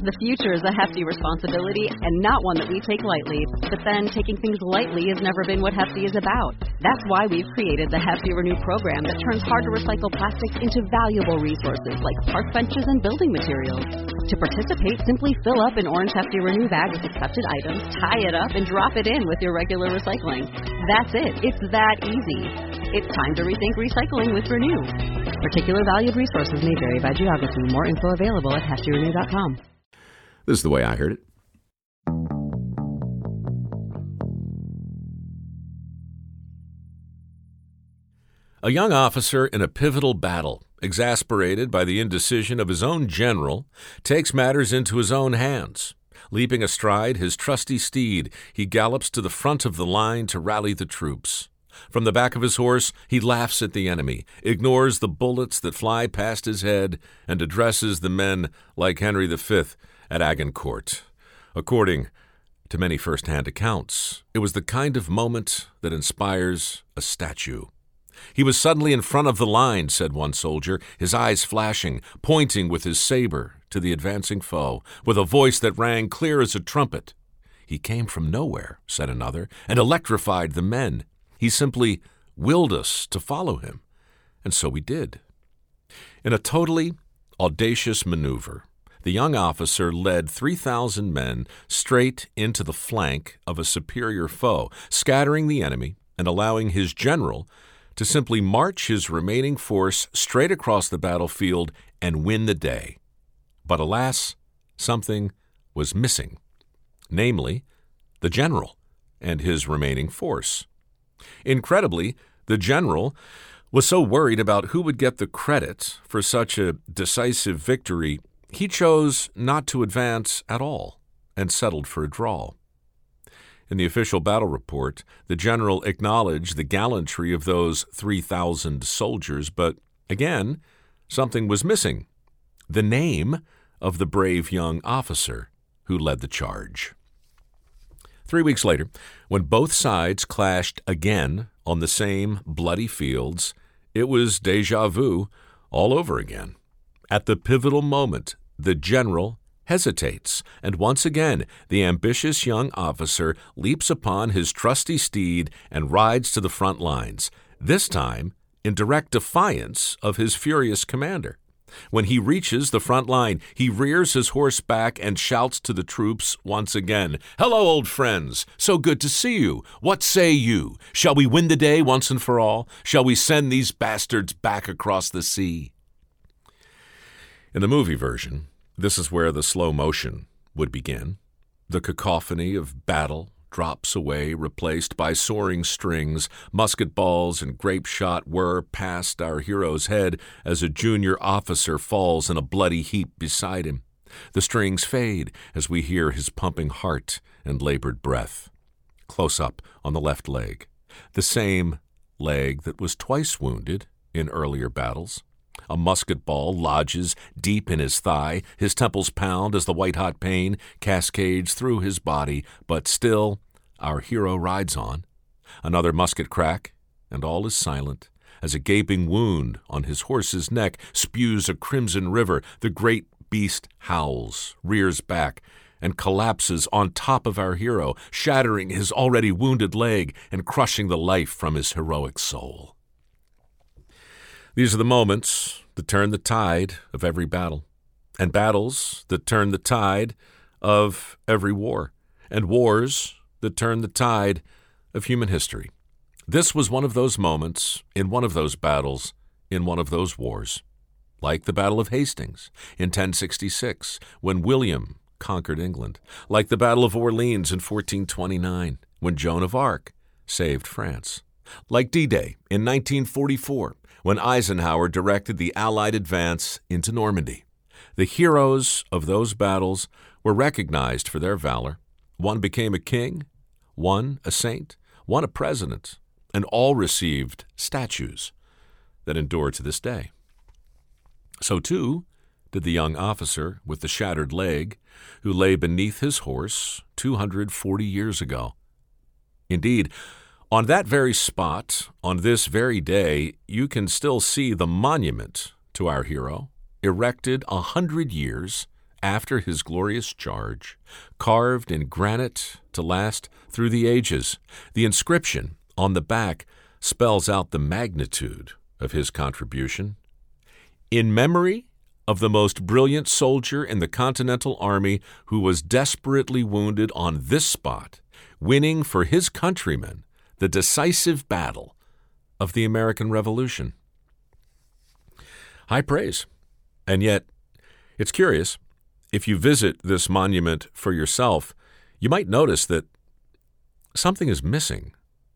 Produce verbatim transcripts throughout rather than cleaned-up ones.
The future is a hefty responsibility and not one that we take lightly. But then, taking things lightly has never been what Hefty is about. That's why we've created the Hefty Renew program that turns hard-to-recycle plastics into valuable resources like park benches and building materials. To participate, simply fill up an orange Hefty Renew bag with accepted items, tie it up, and drop it in with your regular recycling. That's it. It's that easy. It's time to rethink recycling with Renew. Particular valued resources may vary by geography. More info available at hefty renew dot com. This is the way I heard it. A young officer in a pivotal battle, exasperated by the indecision of his own general, takes matters into his own hands. Leaping astride his trusty steed, he gallops to the front of the line to rally the troops. From the back of his horse, he laughs at the enemy, ignores the bullets that fly past his head, and addresses the men like Henry the Fifth at Agincourt. According to many first-hand accounts, it was the kind of moment that inspires a statue. He was suddenly in front of the line, said one soldier, his eyes flashing, pointing with his saber to the advancing foe, with a voice that rang clear as a trumpet. He came from nowhere, said another, and electrified the men. He simply willed us to follow him, and so we did. In a totally audacious maneuver, the young officer led three thousand men straight into the flank of a superior foe, scattering the enemy and allowing his general to simply march his remaining force straight across the battlefield and win the day. But alas, something was missing, namely, the general and his remaining force. Incredibly, the general was so worried about who would get the credit for such a decisive victory, he chose not to advance at all and settled for a draw. In the official battle report, the general acknowledged the gallantry of those three thousand soldiers, but again, something was missing: the name of the brave young officer who led the charge. Three weeks later, when both sides clashed again on the same bloody fields, it was déjà vu all over again. At the pivotal moment, the general hesitates, and once again the ambitious young officer leaps upon his trusty steed and rides to the front lines, this time in direct defiance of his furious commander. When he reaches the front line, he rears his horse back and shouts to the troops once again, "Hello, old friends! So good to see you! What say you? Shall we win the day once and for all? Shall we send these bastards back across the sea?" In the movie version, this is where the slow motion would begin. The cacophony of battle drops away, replaced by soaring strings. Musket balls and grape shot whir past our hero's head as a junior officer falls in a bloody heap beside him. The strings fade as we hear his pumping heart and labored breath. Close up on the left leg, the same leg that was twice wounded in earlier battles. A musket ball lodges deep in his thigh. His temples pound as the white-hot pain cascades through his body, but still our hero rides on. Another musket crack, and all is silent as a gaping wound on his horse's neck spews a crimson river. The great beast howls, rears back, and collapses on top of our hero, shattering his already wounded leg and crushing the life from his heroic soul. These are the moments that turn the tide of every battle, and battles that turn the tide of every war, and wars that turn the tide of human history. This was one of those moments in one of those battles in one of those wars, like the Battle of Hastings in ten sixty-six, when William conquered England, like the Battle of Orleans in fourteen twenty-nine, when Joan of Arc saved France, like D-Day in nineteen forty-four, when Eisenhower directed the Allied advance into Normandy. The heroes of those battles were recognized for their valor. One became a king, one a saint, one a president, and all received statues that endure to this day. So, too, did the young officer with the shattered leg who lay beneath his horse two hundred forty years ago. Indeed, on that very spot, on this very day, you can still see the monument to our hero, erected a hundred years after his glorious charge, carved in granite to last through the ages. The inscription on the back spells out the magnitude of his contribution. In memory of the most brilliant soldier in the Continental Army who was desperately wounded on this spot, winning for his countrymen the decisive battle of the American Revolution. High praise. And yet, it's curious, if you visit this monument for yourself, you might notice that something is missing.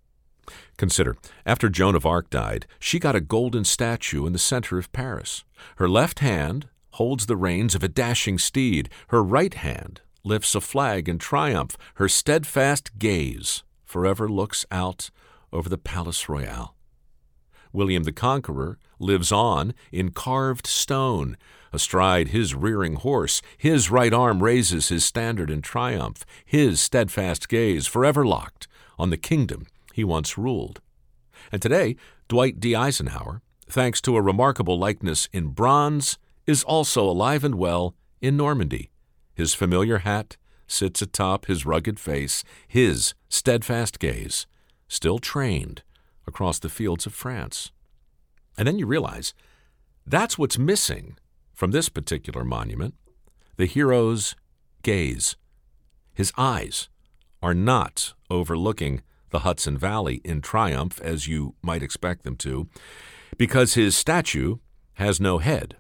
Consider, after Joan of Arc died, she got a golden statue in the center of Paris. Her left hand holds the reins of a dashing steed. Her right hand lifts a flag in triumph. Her steadfast gaze forever looks out over the Palace Royal. William the Conqueror lives on in carved stone. Astride his rearing horse, his right arm raises his standard in triumph, his steadfast gaze forever locked on the kingdom he once ruled. And today, Dwight D. Eisenhower, thanks to a remarkable likeness in bronze, is also alive and well in Normandy. His familiar hat sits atop his rugged face, his steadfast gaze still trained across the fields of France. And then you realize that's what's missing from this particular monument, the hero's gaze. His eyes are not overlooking the Hudson Valley in triumph, as you might expect them to, because his statue has no head.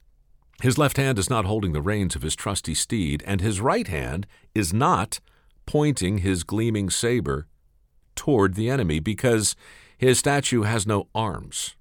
His left hand is not holding the reins of his trusty steed, and his right hand is not pointing his gleaming saber toward the enemy, because his statue has no arms.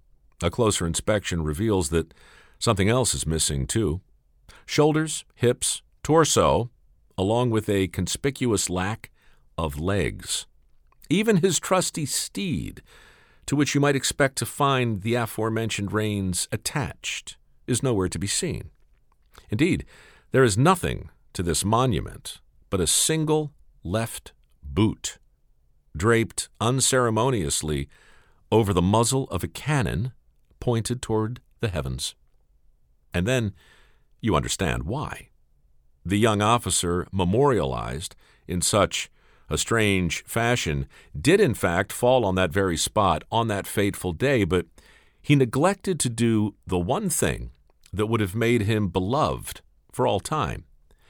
A closer inspection reveals that something else is missing, too. Shoulders, hips, torso, along with a conspicuous lack of legs. Even his trusty steed, to which you might expect to find the aforementioned reins attached, is nowhere to be seen. Indeed, there is nothing to this monument but a single left boot, draped unceremoniously over the muzzle of a cannon pointed toward the heavens. And then you understand why. The young officer, memorialized in such a strange fashion, did in fact fall on that very spot on that fateful day, but he neglected to do the one thing that would have made him beloved for all time.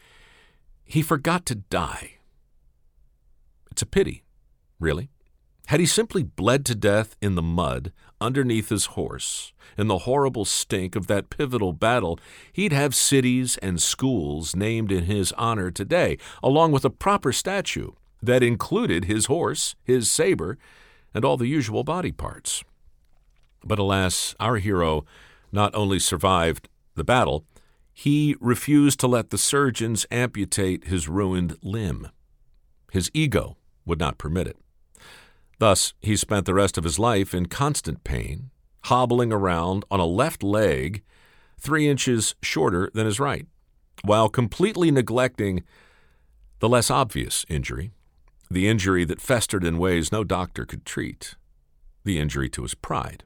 He forgot to die. It's a pity, really. Had he simply bled to death in the mud underneath his horse, in the horrible stink of that pivotal battle, he'd have cities and schools named in his honor today, along with a proper statue that included his horse, his saber, and all the usual body parts. But alas, our hero not only survived the battle, he refused to let the surgeons amputate his ruined limb. His ego would not permit it. Thus, he spent the rest of his life in constant pain, hobbling around on a left leg three inches shorter than his right, while completely neglecting the less obvious injury, the injury that festered in ways no doctor could treat, the injury to his pride.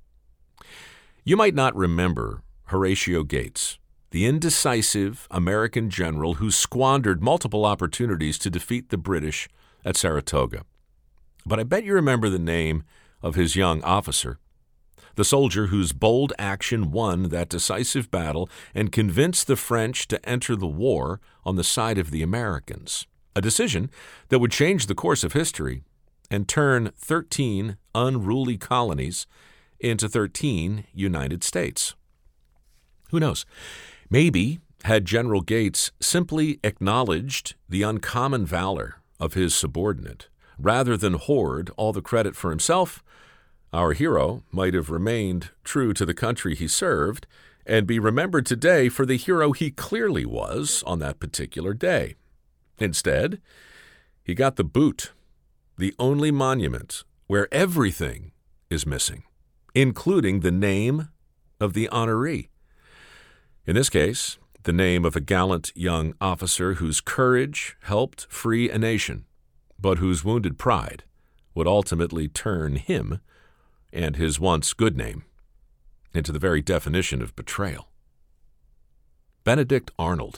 You might not remember Horatio Gates, the indecisive American general who squandered multiple opportunities to defeat the British at Saratoga. But I bet you remember the name of his young officer, the soldier whose bold action won that decisive battle and convinced the French to enter the war on the side of the Americans, a decision that would change the course of history and turn thirteen unruly colonies into thirteen United States. Who knows? Maybe had General Gates simply acknowledged the uncommon valor of his subordinate, rather than hoard all the credit for himself, our hero might have remained true to the country he served and be remembered today for the hero he clearly was on that particular day. Instead, he got the boot, the only monument where everything is missing, including the name of the honoree. In this case, the name of a gallant young officer whose courage helped free a nation, but whose wounded pride would ultimately turn him and his once good name into the very definition of betrayal. Benedict Arnold.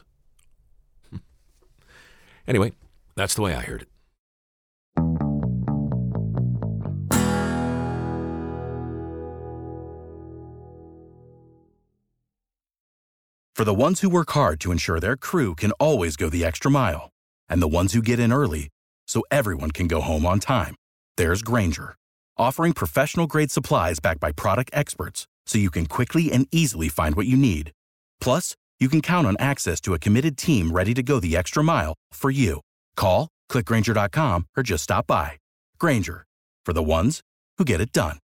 Anyway, that's the way I heard it. For the ones who work hard to ensure their crew can always go the extra mile, and the ones who get in early so everyone can go home on time, there's Grainger, offering professional-grade supplies backed by product experts so you can quickly and easily find what you need. Plus, you can count on access to a committed team ready to go the extra mile for you. Call, click Grainger dot com, or just stop by. Grainger, for the ones who get it done.